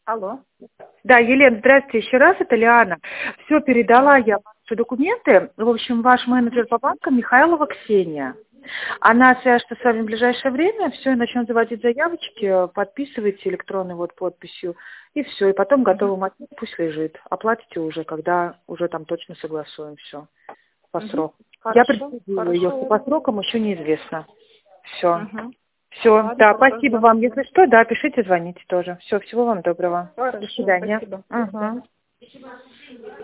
Алло. Да, Елена, здравствуйте еще раз, это Лиана. Все, передала я ваши документы. В общем, ваш менеджер по банкам Михайлова Ксения. Она свяжется с вами в ближайшее время, все, и начнет заводить заявочки, подписывайте электронной вот подписью, и все, и потом готовый мотив пусть лежит. Оплатите уже, когда уже там точно согласуем все по сроку. Я предупредила ее, что по срокам еще неизвестно. Все. Все, да, спасибо вам. Если что, да, пишите, звоните тоже. Все, всего вам доброго. Хорошо, до свидания. спасибо. Угу.